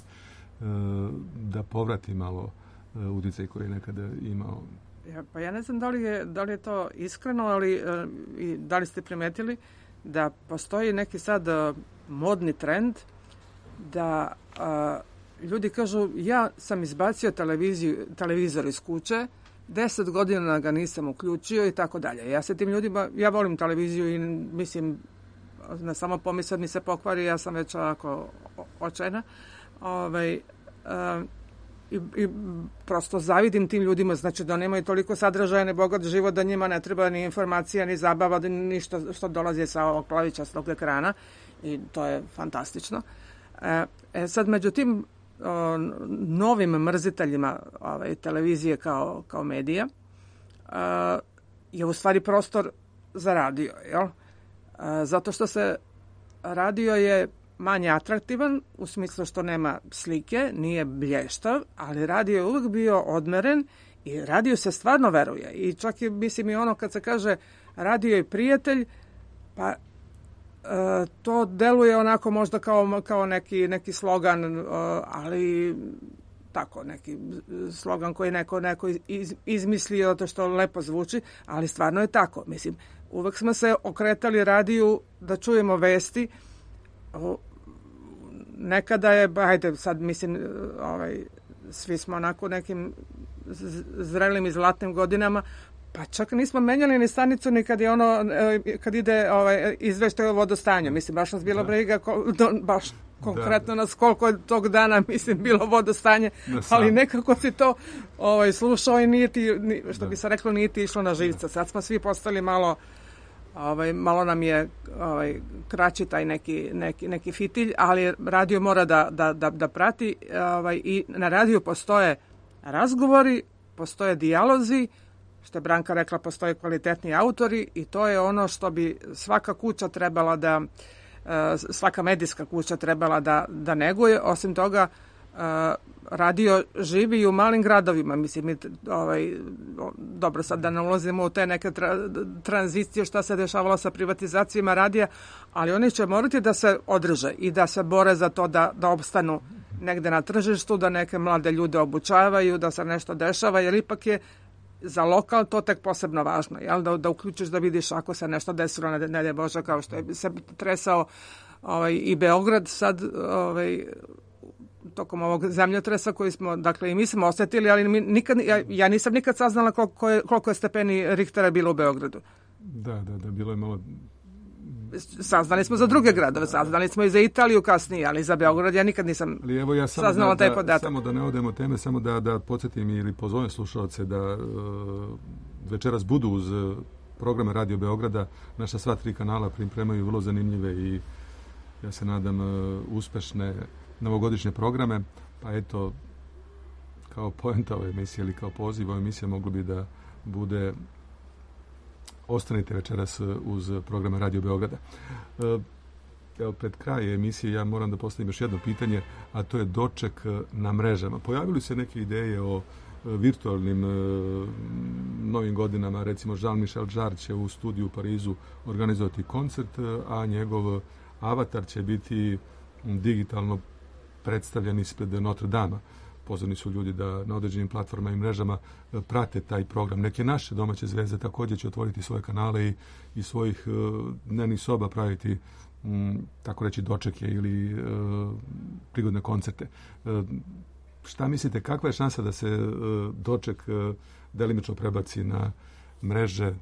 Speaker 3: da povrati malo uticaj koji je nekada imao?
Speaker 6: Ja, pa ja ne znam da li je, da li je to iskreno, ali i da li ste primetili da postoji neki sad modni trend da a, ljudi kažu, ja sam izbacio televiziju, televizor iz kuće, deset godina ga nisam uključio i tako dalje. Ja se tim ljudima, ja volim televiziju i mislim, ne samo pomisad mi se pokvari, ja sam već ovako očajna. Ovaj, uh, i, i prosto zavidim tim ljudima, znači da nemaju toliko sadržaja, ne bogat život, da njima ne treba ni informacija, ni zabava, ni što, što dolazi sa ovog klavičastog ekrana i to je fantastično. E, e sad, međutim, o, novim mrziteljima ovaj, televizije kao, kao medija a, je u stvari prostor za radio, jel? A, zato što se radio je manje atraktivan, u smislu što nema slike, nije blještav, ali radio je uvijek bio odmeren i radio se stvarno veruje. I čak je, mislim, i ono kad se kaže radio je prijatelj, pa e, to deluje onako možda kao, kao neki, neki slogan, e, ali tako, neki slogan koji neko, neko iz, izmislio zato što lepo zvuči, ali stvarno je tako. Mislim, uvek smo se okretali radiju da čujemo vesti. O, nekada je, hajde sad mislim, ovaj, svi smo onako nekim zrelim i zlatnim godinama, pa čak nismo menjali ni stanicu ni kad je ono, kad ide ovaj, izveštaj o vodostanju. Mislim, baš nas bilo briga, baš konkretno nas koliko je tog dana, mislim, bilo vodostanje, ali nekako si to ovaj, slušao i nije ti, što bi se reklo, nije ti išlo na živca. Sad smo svi postali malo, ovaj, malo nam je ovaj, kraći taj neki, neki, neki fitilj, ali radio mora da, da, da, da prati ovaj, i na radiju postoje razgovori, postoje dijalozi, što je Branka rekla, postoje kvalitetni autori i to je ono što bi svaka kuća trebala da, svaka medijska kuća trebala da, da neguje. Osim toga, radio živi i u malim gradovima. Mislim, mi, ovaj, dobro, sad da ne ulazimo u te neke tra, tranzicije šta se dešavalo sa privatizacijama radija, ali oni će morati da se održe i da se bore za to da, da opstanu negde na tržištu, da neke mlade ljude obučavaju, da se nešto dešava, jer ipak je za lokal to tek posebno važno, jel? Da, da uključiš da vidiš ako se nešto desilo, ne, ne de Bože, kao što je se tresao ovaj, i Beograd sad ovaj, tokom ovog zemljotresa koji smo, dakle i mi smo osetili, ali mi nikad, ja, ja nisam nikad saznala koliko je, koliko je stepeni Richtera bilo u Beogradu.
Speaker 3: Da, da, da, bilo je malo...
Speaker 6: Saznali smo za druge gradove, saznali smo i za Italiju kasnije, ali za Beograd ja nikad nisam
Speaker 3: ali evo ja samo
Speaker 6: saznala
Speaker 3: da,
Speaker 6: taj
Speaker 3: da,
Speaker 6: podatak.
Speaker 3: Samo da ne odemo teme, samo da, da podsjetim ili pozovem slušalce da uh, večeras budu uz programe Radio Beograda. Naša sva tri kanala pripremaju vrlo zanimljive i ja se nadam uh, uspešne novogodišnje programe, pa eto, kao poenta ove emisije ili kao poziv ove emisije moglo bi da bude ostanite večeras uz programe Radio Beograda. Evo, pred kraj emisije ja moram da postavim još jedno pitanje, a to je doček na mrežama. Pojavili se neke ideje o virtualnim novim godinama, recimo Jean-Michel Jarre će u studiju u Parizu organizovati koncert, a njegov avatar će biti digitalno predstavljen ispred Notre Dame. Pozvani su ljudi da na određenim platformama i mrežama prate taj program. Neke naše domaće zvezde također će otvoriti svoje kanale i, i svojih uh, dnevnih soba praviti um, tako reći dočeke ili uh, prigodne koncerte. Uh, šta mislite, kakva je šansa da se uh, doček uh, delimično prebaci na mreže,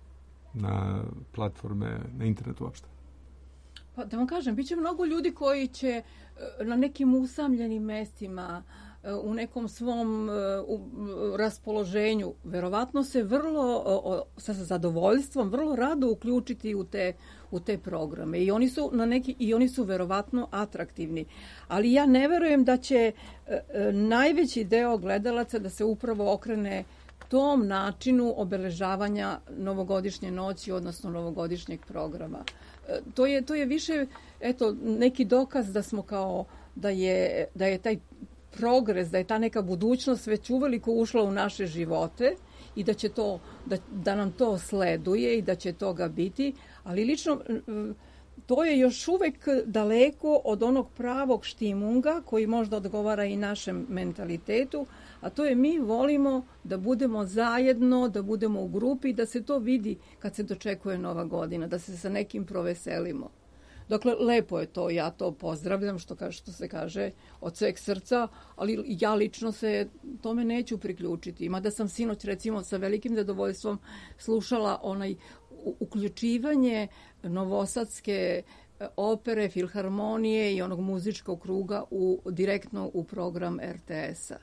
Speaker 3: na platforme, na internetu uopšte?
Speaker 4: Pa da vam kažem, bit će mnogo ljudi koji će na nekim usamljenim mestima, u nekom svom raspoloženju, verovatno se vrlo, sa zadovoljstvom, vrlo rado uključiti u te, u te programe. I oni su na neki, i oni su verovatno atraktivni. Ali ja ne verujem da će najveći deo gledalaca da se upravo okrene tom načinu obeležavanja novogodišnje noći, odnosno novogodišnjeg programa. To je, to je više, eto, neki dokaz da smo kao, da je, da je taj progres, da je ta neka budućnost već uveliko ušla u naše živote i da će to, da, da nam to sleduje i da će toga biti, ali lično to je još uvek daleko od onog pravog štimunga koji možda odgovara i našem mentalitetu, a to je mi volimo da budemo zajedno, da budemo u grupi, da se to vidi kad se dočekuje Nova godina, da se sa nekim proveselimo. Dakle, lepo je to, ja to pozdravljam, što, kaže, što se kaže od sveg srca, ali ja lično se tome neću priključiti. Mada sam sinoć, recimo, sa velikim zadovoljstvom slušala onaj uključivanje novosadske opere, filharmonije i onog muzičkog kruga u, direktno u program er te es-a.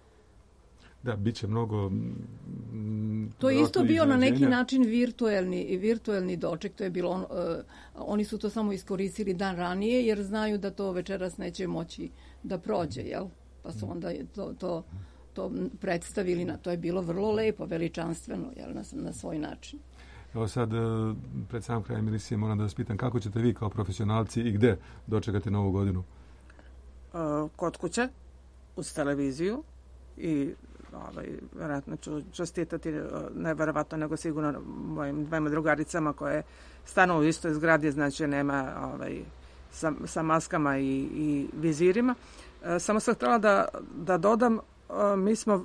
Speaker 3: Da, bit će mnogo...
Speaker 4: Mm, to je isto bio na neki način virtuelni, virtuelni doček. To je bilo on, uh, oni su to samo iskoristili dan ranije jer znaju da to večeras neće moći da prođe, jel? Pa su onda to, to, to predstavili. Na, to je bilo vrlo lepo, veličanstveno, jel? Na, na svoj način.
Speaker 3: Evo sad, pred sam krajem emisije moram da vas pitam kako ćete vi kao profesionalci i gde dočekati Novu godinu?
Speaker 6: Uh, kod kuće, uz televiziju i ovaj, vjerojatno ću čestitati, ne verovatno, nego sigurno mojim dvema drugaricama koje stanu u istoj zgradi, znači nema ovaj, sa, sa maskama i, i vizirima. E, samo sam htjela da, da dodam, e, mi smo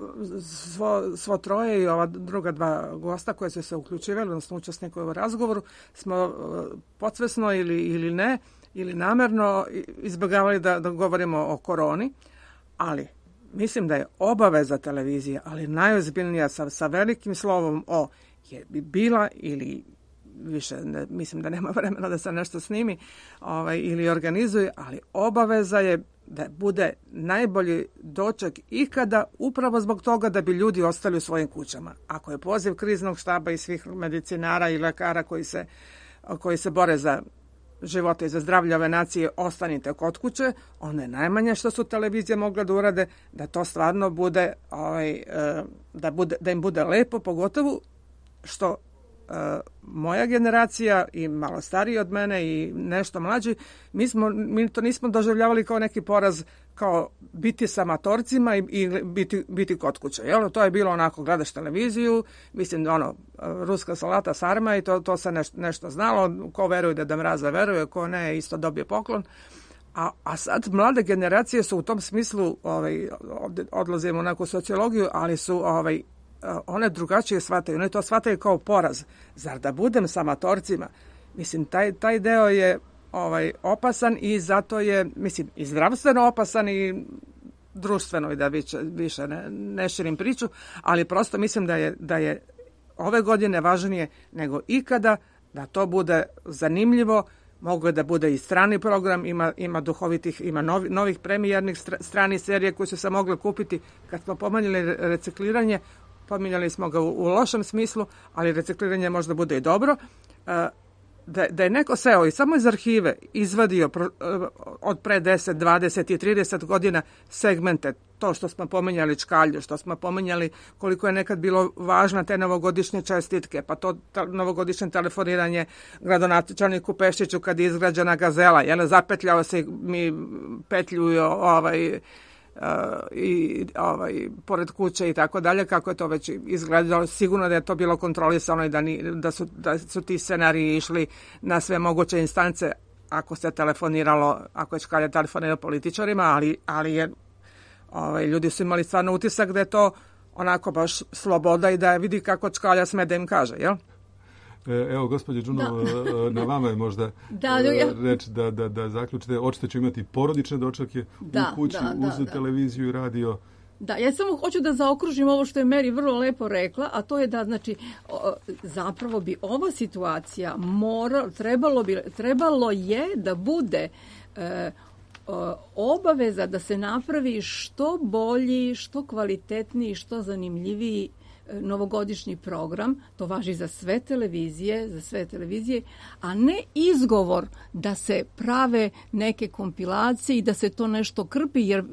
Speaker 6: svo, svo troje i ova druga dva gosta koje su se uključivali, odnosno učesnike u razgovoru, smo e, podsvesno ili, ili ne, ili namjerno izbjegavali da, da govorimo o koroni, ali mislim da je obaveza televizije, ali najozbiljnija sa, sa velikim slovom O je bi bila ili više, ne, mislim da nema vremena da se nešto snimi ovaj, ili organizuje, ali obaveza je da bude najbolji doček ikada upravo zbog toga da bi ljudi ostali u svojim kućama. Ako je poziv kriznog štaba i svih medicinara i lekara koji se, koji se bore za života i za zdravlje ove nacije, ostanite kod kuće, ono je najmanje što su televizije mogle da urade, da to stvarno bude, ovaj, da, bude da im bude lepo, pogotovo što uh, moja generacija i malo stariji od mene i nešto mlađi, mi, smo, mi to nismo doživljavali kao neki poraz, kao biti sa amatorcima i, i biti, biti kod kuće. Jel? To je bilo onako, gledaš televiziju, mislim, ono, ruska salata sarma i to, to se neš, nešto znalo, ko veruje da da mraza veruje, ko ne, isto dobije poklon. A, a sad mlade generacije su u tom smislu, ovaj, odlazimo u neku sociologiju, ali su ovaj, one drugačije shvataju, one to shvataju kao poraz. Zar da budem sa amatorcima? Mislim, taj, taj deo je ovaj, opasan i zato je, mislim, i zdravstveno opasan i društveno, i da više, više ne, ne širim priču, ali prosto mislim da je, da je ove godine važnije nego ikada da to bude zanimljivo. Mogu da bude i strani program, ima, ima duhovitih, ima novi, novih premijernih stranih serija koje su se mogle kupiti. Kad smo pomenuli recikliranje, pominjali smo ga u, u lošem smislu, ali recikliranje možda bude i dobro. Da, da je neko seo i samo iz arhive izvadio pro, od pre deset, dvadeset i trideset godina segmente, to što smo pominjali čkalju, što smo pominjali koliko je nekad bilo važna te novogodišnje čestitke, pa to ta, novogodišnje telefoniranje gradonačelniku Pešiću kad je izgrađena Gazela, jel, zapetljao se mi petljuju ovaj, Uh, i ovaj, pored kuće i tako dalje, kako je to već izgledalo. Sigurno da je to bilo kontrolisano i da, ni, da, su, da su ti scenariji išli na sve moguće instance ako se telefoniralo, ako je čkalja telefonirao političarima, ali, ali je, ovaj, ljudi su imali stvarno utisak da je to onako baš sloboda i da vidi kako čkalja sme da im kaže, jel?
Speaker 3: Evo, gospođo Đuno, na vama je možda
Speaker 4: da, ja...
Speaker 3: reč da, da, da zaključite. Očito ću imati porodične dočeke
Speaker 4: da,
Speaker 3: u kući
Speaker 4: da,
Speaker 3: uz
Speaker 4: da,
Speaker 3: televiziju i radio.
Speaker 4: Da, ja samo hoću da zaokružim ovo što je Meri vrlo lepo rekla, a to je da, znači, zapravo bi ova situacija mora, trebalo, bi, trebalo je da bude e, obaveza da se napravi što bolji, što kvalitetniji, što zanimljiviji novogodišnji program. To važi za sve televizije, za sve televizije, a ne izgovor da se prave neke kompilacije i da se to nešto krpi, jer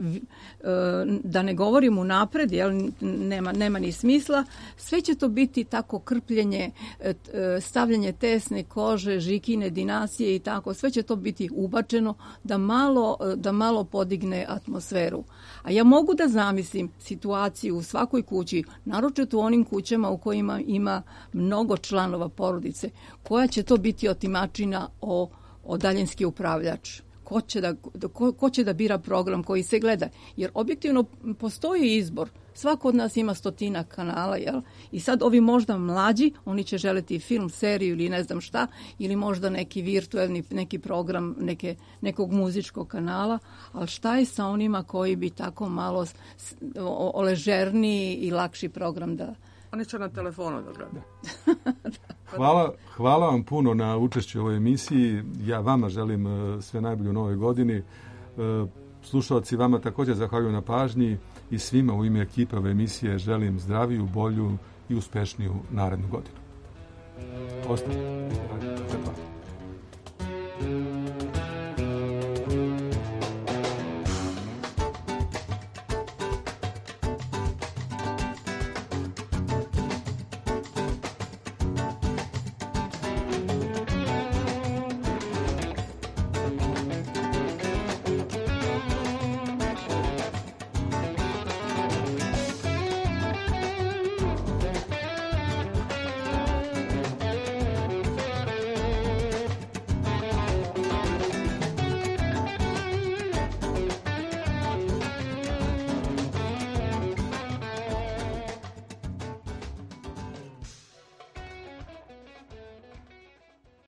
Speaker 4: da ne govorim unapred, jel, nema, nema ni smisla. Sve će to biti tako krpljenje, stavljanje tesne kože, žikine dinastije i tako. Sve će to biti ubačeno da malo, da malo podigne atmosferu. A ja mogu da zamislim situaciju u svakoj kući, naročito u onim kućama u kojima ima mnogo članova porodice, koja će to biti otimačina o, o daljinski upravljač. Ko će, da, ko, ko će da bira program koji se gleda? Jer objektivno postoji izbor. Svako od nas ima stotina kanala, jel? I sad ovi možda mlađi, oni će želiti film, seriju ili ne znam šta, ili možda neki virtualni, neki program neke, nekog muzičkog kanala, ali šta je sa onima koji bi tako malo oležerniji i lakši program da...
Speaker 6: Oni će na telefonu da gledaju.
Speaker 3: Hvala, hvala vam puno na učešću u ovoj emisiji. Ja vama želim sve najbolje u novoj godini. Slušalci, vama također zahvaljujem na pažnji i svima u ime ekipe ove emisije želim zdraviju, bolju i uspešniju narednu godinu. Ostavite.